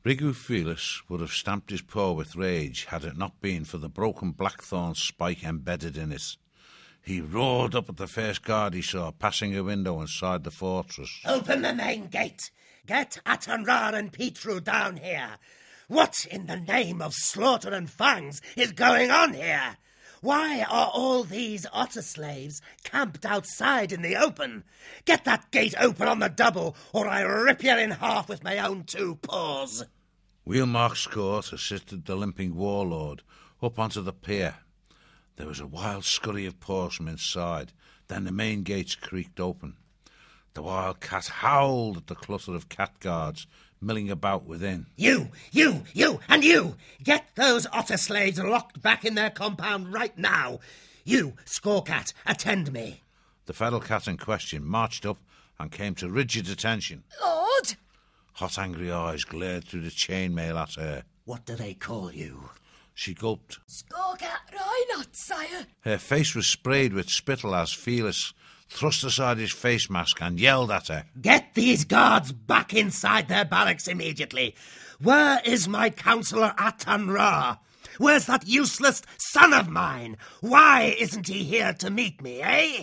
Rigu Felis would have stamped his paw with rage had it not been for the broken blackthorn spike embedded in it. He roared up at the first guard he saw passing a window inside the fortress. Open the main gate! Get Atanrar and Petru down here! What in the name of slaughter and fangs is going on here? Why are all these otter slaves camped outside in the open? Get that gate open on the double, or I rip you in half with my own two paws. Wheelmark Scort assisted the limping warlord up onto the pier. There was a wild scurry of paws from inside. Then the main gates creaked open. The wild cat howled at the clutter of cat guards milling about within. You, and you! Get those otter slaves locked back in their compound right now. You, Scorecat, attend me. The feral cat in question marched up and came to rigid attention. Lord! Hot, angry eyes glared through the chainmail at her. What do they call you? She gulped. Scorecat Reinhardt, sire. Her face was sprayed with spittle as Felis thrust aside his face mask and yelled at her. Get these guards back inside their barracks immediately. Where is my counsellor Atanrar? Where's that useless son of mine? Why isn't he here to meet me, eh?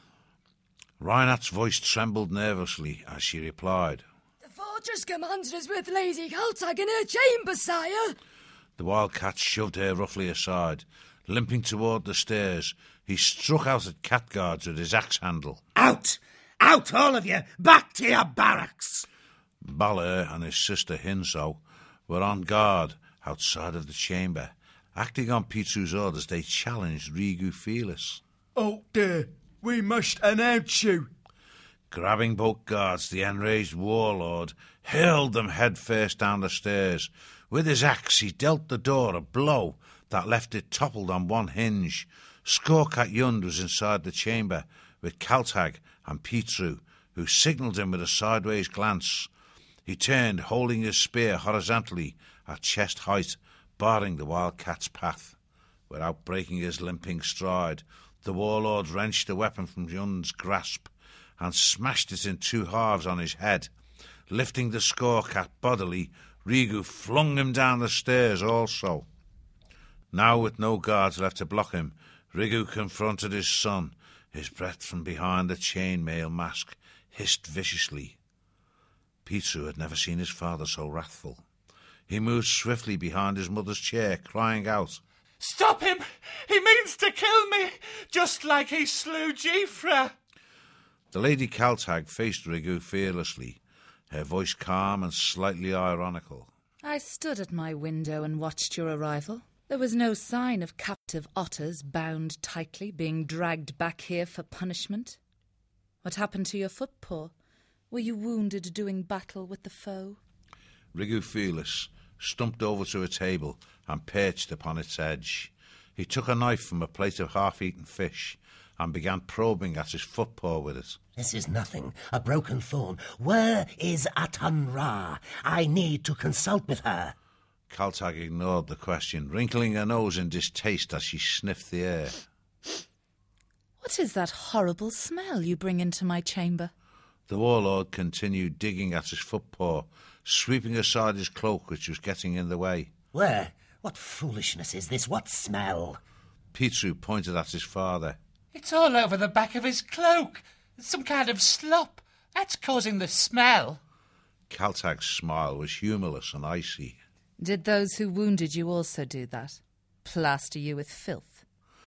Reinhardt's voice trembled nervously as she replied. The fortress commander is with Lady Kaltag in her chamber, sire. The wild cat shoved her roughly aside. Limping toward the stairs, he struck out at cat guards with his axe handle. Out! Out, all of you! Back to your barracks! Balor and his sister Hinso were on guard outside of the chamber. Acting on Petru's orders, they challenged Rigu Felis. Oh dear, we must announce you. Grabbing both guards, the enraged warlord hurled them headfirst down the stairs. With his axe, he dealt the door a blow that left it toppled on one hinge. Scorecat Yund was inside the chamber with Kaltag and Petru, who signalled him with a sideways glance. He turned, holding his spear horizontally at chest height, barring the wild cat's path. Without breaking his limping stride, the warlord wrenched the weapon from Yund's grasp and smashed it in two halves on his head. Lifting the Scorecat bodily, Rigu flung him down the stairs also. Now, with no guards left to block him, Rigu confronted his son. His breath from behind the chainmail mask hissed viciously. Petru had never seen his father so wrathful. He moved swiftly behind his mother's chair, crying out, "Stop him! He means to kill me, just like he slew Jifra!" The Lady Kaltag faced Rigu fearlessly, her voice calm and slightly ironical. I stood at my window and watched your arrival. There was no sign of captive otters bound tightly, being dragged back here for punishment. What happened to your footpaw? Were you wounded doing battle with the foe? Rigu Felis stumped over to a table and perched upon its edge. He took a knife from a plate of half-eaten fish and began probing at his footpaw with it. This is nothing, a broken thorn. Where is Atanrar? I need to consult with her. Kaltag ignored the question, wrinkling her nose in distaste as she sniffed the air. What is that horrible smell you bring into my chamber? The warlord continued digging at his footpaw, sweeping aside his cloak which was getting in the way. Where? What foolishness is this? What smell? Petru pointed at his father. It's all over the back of his cloak. Some kind of slop. That's causing the smell. Kaltag's smile was humourless and icy. Did those who wounded you also do that? Plaster you with filth?